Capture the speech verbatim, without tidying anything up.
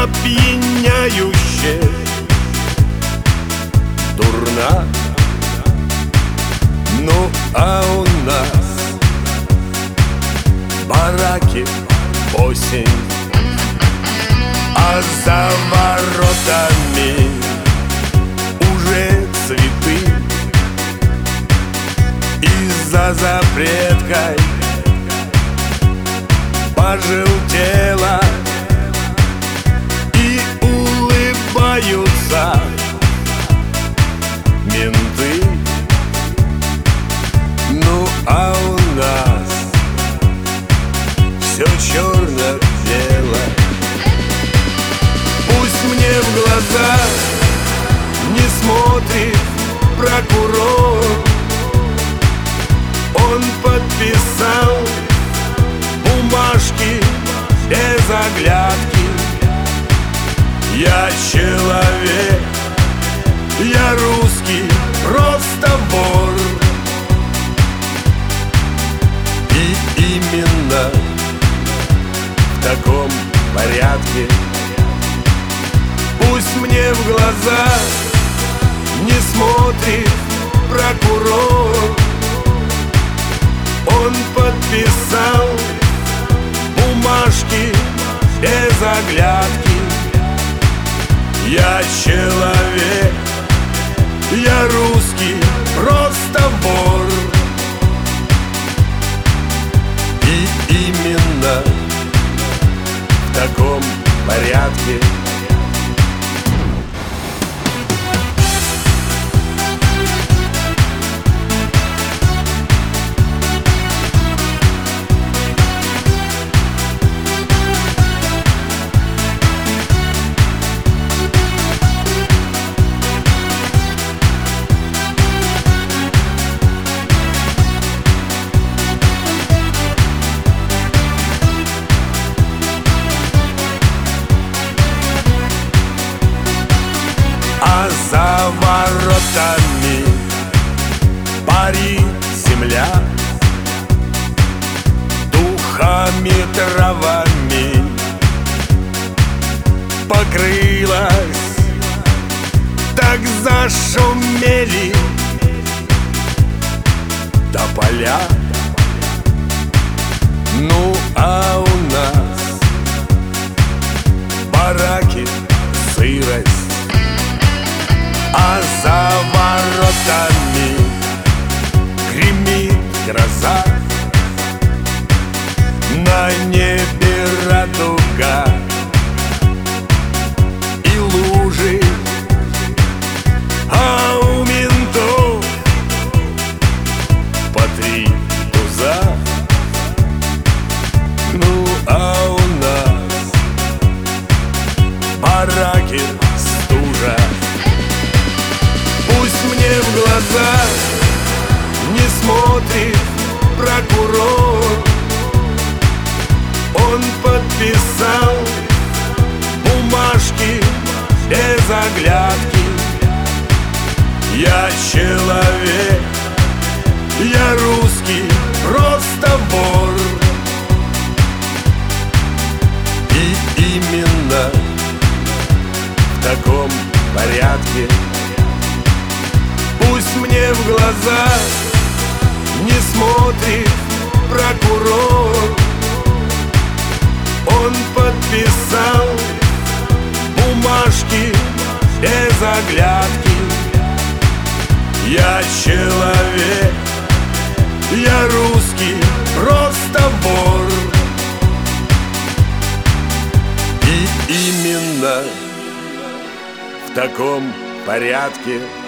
опьяняюще дурна. Ну а у нас в бараке осень, а за воротами уже цветы. И за запреткой пожелтела, и улыбаются менты. Ну а у нас все черно-бело. Пусть мне в глаза не смотрит прокурор. Он подписал бумажки без оглядки. Я человек, я русский, просто вор. И именно в таком порядке пусть мне в глаза не смотрит прокурор. Он подписал бумажки без оглядки. Я человек, я русский, просто вор. И именно в таком порядке за воротами парит земля, духами, травами покрылась. Так зашумели тополя. Ну а у нас в бараке сырость, а за воротами гремит гроза. На небе радуга и лужи, а у ментов по три туза. Ну а у нас в бараке стужа. Пусть мне в глаза не смотрит прокурор. Он подписал бумажки без оглядки. Я человек, я русский, просто вор. И именно в таком порядке пусть мне в глаза не смотрит прокурор. Он подписал бумажки без оглядки. Я человек, я русский, просто вор. И именно в таком порядке